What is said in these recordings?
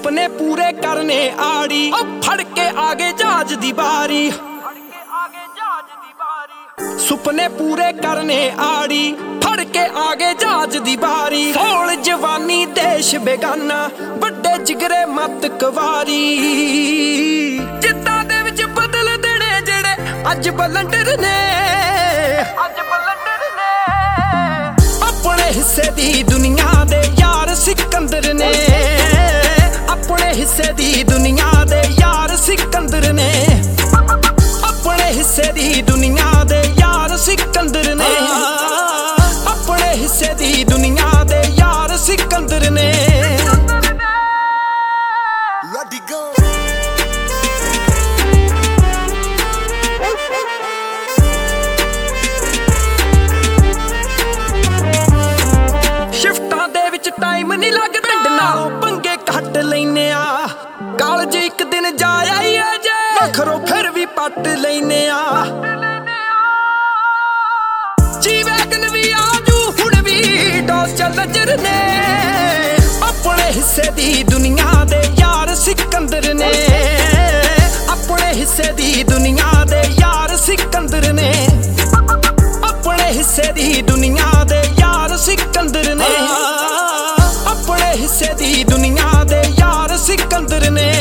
सुपने पूरे करने आड़ी फड़ के आगे जहाज दी बारी सुपने पूरे करने आड़ी फड़ के आगे जहाज दी बारी फौल जवानी देश बेगाना बड़े जिगरे मत कवारी जिद्दां दे विच बदल देने जेड़े अज बलंडर ने अपने हिस्से दी दुनिया दे यार सिकंदर ने अपने हिस्से दी दुनिया दे यार सिकंदर ने अपने हिस्से दी दुनिया दे यार सिकंदर ने अपने हिस्से दी दुनिया दे यार सिकंदर ने शिफ्टां दे विच टाइम नहीं लगदा नालों पंगे घट लैने आ कालज एक दिन जा आईए जे वखरो फिर भी पट लैने आ जी वैगन भी आजू हुण भी डोस चल जरने अपने हिस्से दी दुनिया दे यार सिकंदर ने अपने हिस्से दी दुनिया दे यार सिकंदर ने अपने हिस्से दी दुनिया दे यार सिकंदर ने अपने हिस्से दी दुनिया दे यार सिकंदर ने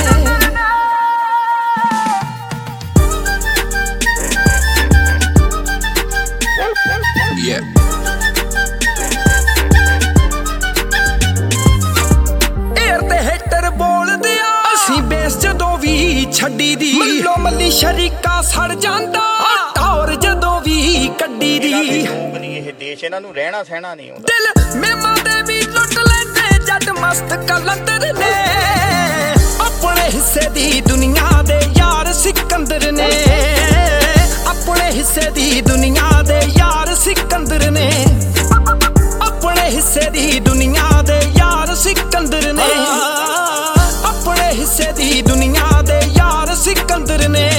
छड्डी दी मल्लो मल्ली शरीका सड़ जांदा टौर जदों भी कड्डी दी ਇਹ ਦੇਸ਼ ਇਹਨਾਂ ਨੂੰ ਰਹਿਣਾ ਸਹਿਣਾ ਨਹੀਂ ਆਉਂਦਾ ਦਿਲ ਮੇਮਾਂ ਦੇ ਵੀ ਲੁੱਟ ਲੈਂਦੇ ਜੱਟ ਮਸਤ ਕਲੰਦਰ ਨੇ ਆਪਣੇ ਹਿੱਸੇ ਦੀ ਦੁਨੀਆ ਦੇ ਯਾਰ ਸਿਕੰਦਰ ਨੇ ਆਪਣੇ ਹਿੱਸੇ ਦੀ ਦੁਨੀਆ ਦੇ ਯਾਰ ਸਿਕੰਦਰ ਨੇ ਆਪਣੇ ਹਿੱਸੇ ਦੀ ਦੁਨੀਆ ਦੇ ਯਾਰ ਸਿਕੰਦਰ ਨੇ ਆਪਣੇ ਹਿੱਸੇ ਦੀ ਦੁਨੀਆ ਦੇ ਯਾਰ ਸਿਕੰਦਰ ਨੇ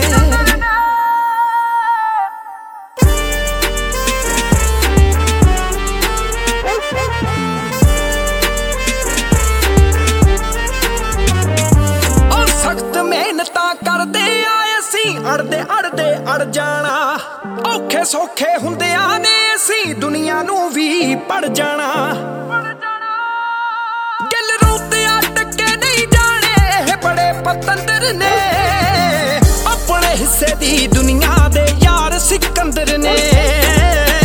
ਉਹ ਸਖਤ ਮਿਹਨਤਾਂ ਕਰਦੇ ਆਏ ਅਸੀਂ ਅੜਦੇ ਅੜਦੇ ਅੜ ਜਾਣਾ ਔਖੇ ਸੌਖੇ ਹੁੰਦਿਆਂ ਨੇ ਅਸੀਂ ਦੁਨੀਆ ਨੂੰ ਵੀ ਪੜ ਜਾਣਾ पतंदर ने अपने हिस्से दी दुनिया दे यार सिकंदर ने